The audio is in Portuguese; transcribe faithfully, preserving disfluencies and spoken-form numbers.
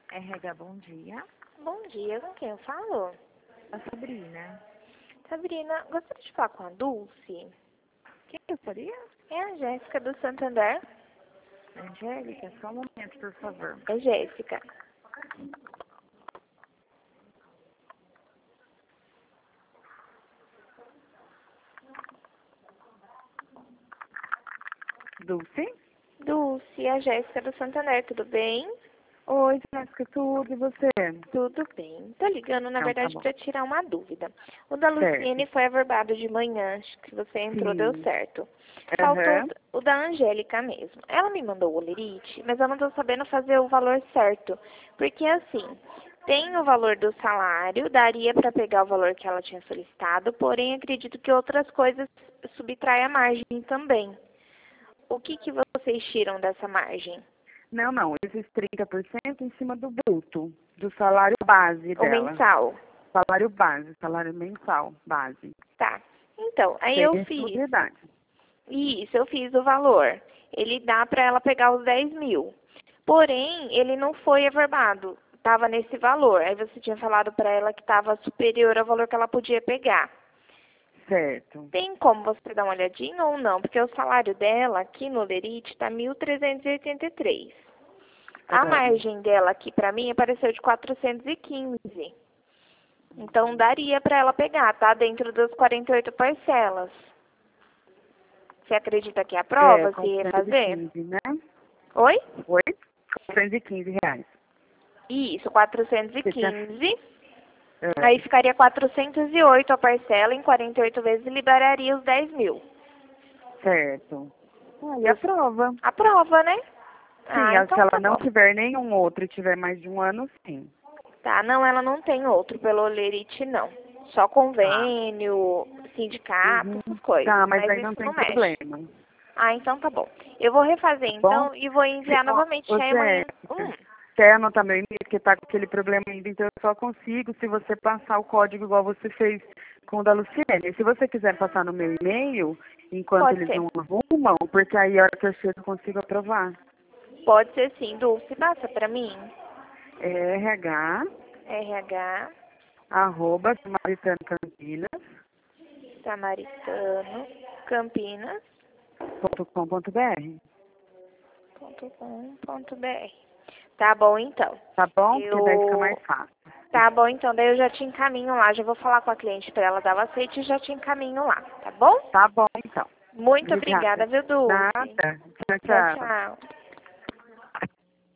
R H, bom dia. Bom dia, com quem eu falo? A Sabrina. Sabrina, gostaria de falar com a Dulce. Quem eu seria? É a Jéssica do Santander. Angélica, só um momento, por favor. É Jéssica. Dulce? Dulce, a Jéssica do Santander, tudo bem? Oi, Jéssica, tudo, e você? Tudo bem. Tô ligando, na Não, tá verdade, bom. para tirar uma dúvida. O da Certo. Luciene foi averbado de manhã, acho que você entrou, deu Sim. certo. Faltou Aham. o da Angélica mesmo. Ela me mandou o olerite, mas eu não tô sabendo fazer o valor certo. Porque assim, tem o valor do salário, daria para pegar o valor que ela tinha solicitado, porém acredito que outras coisas subtraem a margem também. O que que vocês tiram dessa margem? Não, não, esses trinta por cento em cima do bruto, do salário base O dela. mensal? Salário base, salário mensal, base. Tá. Então, aí Sem eu fiz. exclusividade. Isso, eu fiz o valor. Ele dá para ela pegar os dez mil. Porém, ele não foi averbado. Estava nesse valor. Aí você tinha falado para ela que estava superior ao valor que ela podia pegar. Certo. Tem como você dar uma olhadinha ou não? Porque o salário dela aqui no Lerite está mil trezentos e oitenta e três. A Ah, margem dela aqui para mim apareceu de quatrocentos e quinze. Então daria para ela pegar, tá? Dentro das quarenta e oito parcelas. Você acredita que é a é, prova se quatrocentos e refazer? quinze, né? Oi? Oi? quatrocentos e quinze reais. Isso, quatrocentos e Você tinha... quinze. É, Aí ficaria quatrocentos e oito a parcela, em quarenta e oito vezes liberaria os dez mil. certo. Ah, e a prova? A prova, né? Sim, Ah, a- se então ela tá não bom. tiver nenhum outro e tiver mais de um ano, sim. Tá, não, ela não tem outro pelo Olerite, não. Só Tá. convênio, sindicato, Uhum. essas coisas, Tá, mas mas aí não isso tem não mexe. problema. Ah, então tá bom. Eu vou refazer Tá bom? então e vou Se, enviar ó, novamente. ô, Aí amanhã. Jéssica, Hum, quer anotar meu e-mail, porque tá com aquele problema ainda, então eu só consigo se você passar o código igual você fez com o da Luciene. Se você quiser passar no meu e-mail, enquanto pode eles ser. não arrumam, porque aí a hora que eu chego eu consigo aprovar. Pode ser sim, Dulce. Passa pra mim. É rh, R H, arroba, Samaritano Campinas, Samaritano, Campinas. ponto com ponto br. ponto com ponto br. Tá bom, então. Tá bom? Porque daí fica mais Eu... fácil. Tá bom, então. Daí eu já te encaminho lá. Já vou falar com a cliente para ela dar o aceite e já te encaminho lá. Tá bom? Tá bom, então. Muito Obrigada. obrigada, viu, Dulce? Nada. Tchau, Tchau, tchau. tchau.